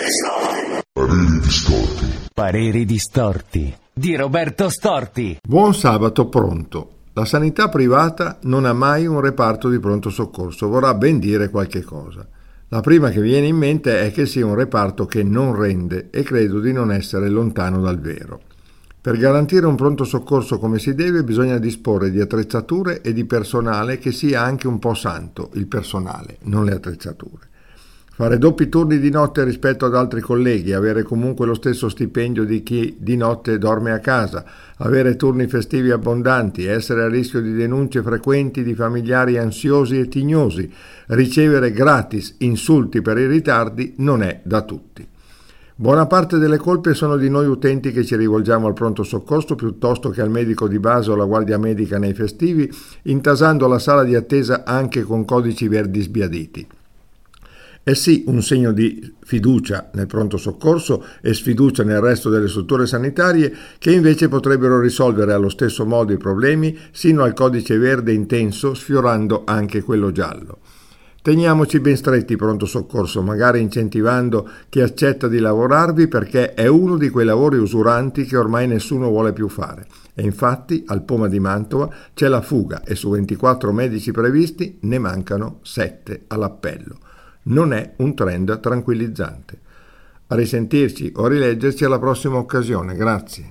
Pareri distorti. Pareri distorti di Roberto Storti. Buon sabato pronto. La sanità privata non ha mai un reparto di pronto soccorso, vorrà ben dire qualche cosa. La prima che viene in mente è che sia un reparto che non rende e credo di non essere lontano dal vero. Per garantire un pronto soccorso come si deve bisogna disporre di attrezzature e di personale che sia anche un po' santo, il personale, non le attrezzature. Fare doppi turni di notte rispetto ad altri colleghi, avere comunque lo stesso stipendio di chi di notte dorme a casa, avere turni festivi abbondanti, essere a rischio di denunce frequenti di familiari ansiosi e tignosi, ricevere gratis insulti per i ritardi non è da tutti. Buona parte delle colpe sono di noi utenti che ci rivolgiamo al pronto soccorso piuttosto che al medico di base o alla guardia medica nei festivi, intasando la sala di attesa anche con codici verdi sbiaditi. È sì un segno di fiducia nel pronto soccorso e sfiducia nel resto delle strutture sanitarie che invece potrebbero risolvere allo stesso modo i problemi sino al codice verde intenso, sfiorando anche quello giallo. Teniamoci ben stretti pronto soccorso, magari incentivando chi accetta di lavorarvi perché è uno di quei lavori usuranti che ormai nessuno vuole più fare. E infatti al Poma di Mantova c'è la fuga e su 24 medici previsti ne mancano 7 all'appello. Non è un trend tranquillizzante. A risentirci o rileggerci alla prossima occasione. Grazie.